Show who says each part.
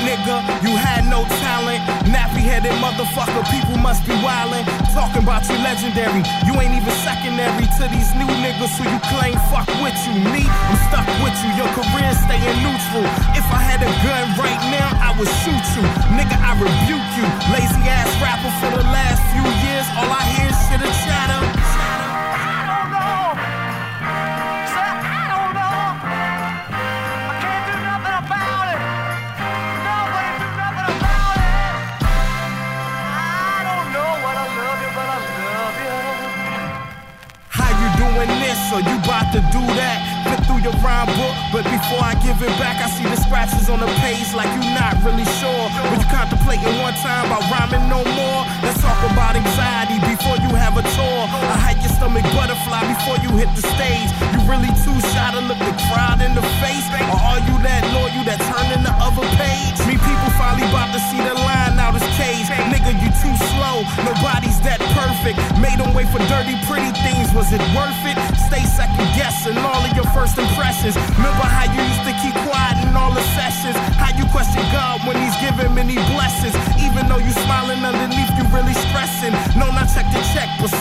Speaker 1: nigga, you had no talent. Nappy-headed motherfucker, people must be wildin'. Talking about you legendary, you ain't even secondary to these new niggas who you claim fuck with you. Me, I'm stuck with you, your career staying neutral. If I had a gun right now, I would shoot you. Nigga, I rebuke you. Lazy ass rapper for the last few years, all I hear is shit and chatter. So you bout to do that, flip through your rhyme book, but before I give it back, I see the scratches on the page like you not really sure. When you contemplating one time about rhyming no more, let's talk about anxiety before you have a tour. I hike your stomach butterfly before you hit the stage. You really too shy to look the crowd in the face, or are you that loyal that turning the other page? Me people finally about to see the line out this cage. Nigga, you too slow, nobody's that perfect. Made them wait for dirty pretty things, was it worth it? Stay second guessing all of your first impressions. Remember how you used to keep quiet in all the sessions? How you question God when he's giving many blessings? Even though you smiling underneath, you really stressing. No, not check the check, but